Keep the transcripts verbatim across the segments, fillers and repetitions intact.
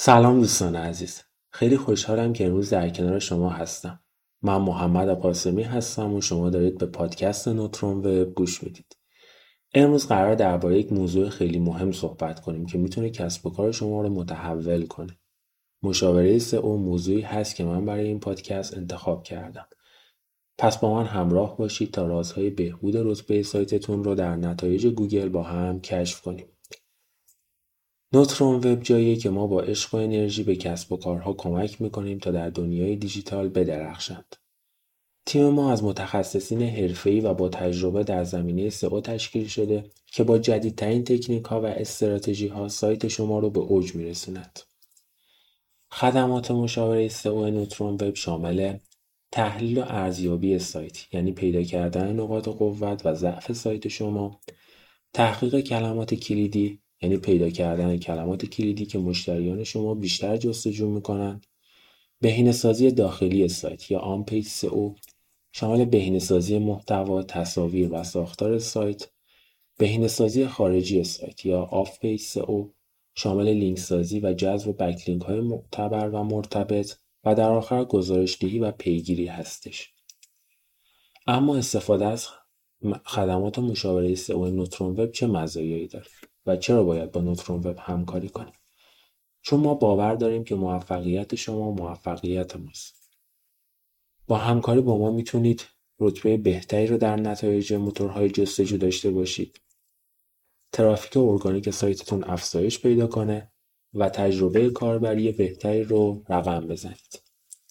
سلام دوستان عزیز. خیلی خوشحالم که امروز در کنار شما هستم. من محمد قاسمی هستم و شما دارید به پادکست نوترون وب گوش میدید. امروز قرار درباره یک موضوع خیلی مهم صحبت کنیم که میتونه کسب و کار شما رو متحول کنه. مشاوره سئو موضوعی هست که من برای این پادکست انتخاب کردم. پس با من همراه باشید تا رازهای بهبود رتبه سایتتون رو در نتایج گوگل با هم کشف کنیم. نوترون وب جاییه که ما با عشق و انرژی به کسب و کارها کمک میکنیم تا در دنیای دیجیتال بدرخشند. تیم ما از متخصصین حرفه‌ای و با تجربه در زمینه سئو تشکیل شده که با جدیدترین تکنیک ها و استراتژی ها سایت شما رو به اوج میرسوند. خدمات مشاوره سئو نوترون وب شامل تحلیل و ارزیابی سایت، یعنی پیدا کردن نقاط قوت و ضعف سایت شما، تحقیق کلمات کلیدی، یعنی پیدا کردن کلمات کلیدی که مشتریان شما بیشتر جستجو میکنند، بهینه‌سازی داخلی سایت یا آن پیج سئو شامل بهینه‌سازی محتوا، تصاویر و ساختار سایت، بهینه‌سازی خارجی سایت یا آف پیج سئو شامل لینک سازی و جذب بکلینک های معتبر و مرتبط و در آخر گزارش‌دهی و پیگیری هستش. اما استفاده از خدمات مشاوره سئو نوترون وب چه مزایایی داره و چرا باید با نوترون وب همکاری کنیم؟ چون ما باور داریم که موفقیت شما موفقیت ماست. با همکاری با ما میتونید رتبه بهتری رو در نتایج موتورهای جستجو داشته باشید، ترافیک ارگانیک سایتتون افزایش پیدا کنه و تجربه کاربری بهتری رو رقم بزنید.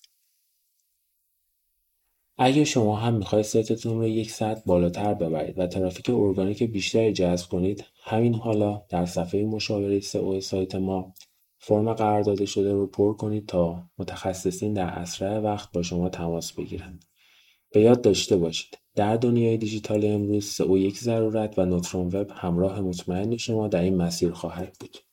اگه شما هم میخواید سایتتون رو یک سطح بالاتر ببرید و ترافیک ارگانیک بیشتری جذب کنید، همین حالا در صفحه مشاوره سئو سایت ما فرم قرار داده شده رو پر کنید تا متخصصین در اسرع وقت با شما تماس بگیرند. به یاد داشته باشید در دنیای دیجیتال امروز سئو یک ضرورت و نوترون وب همراه مطمئن شما در این مسیر خواهد بود.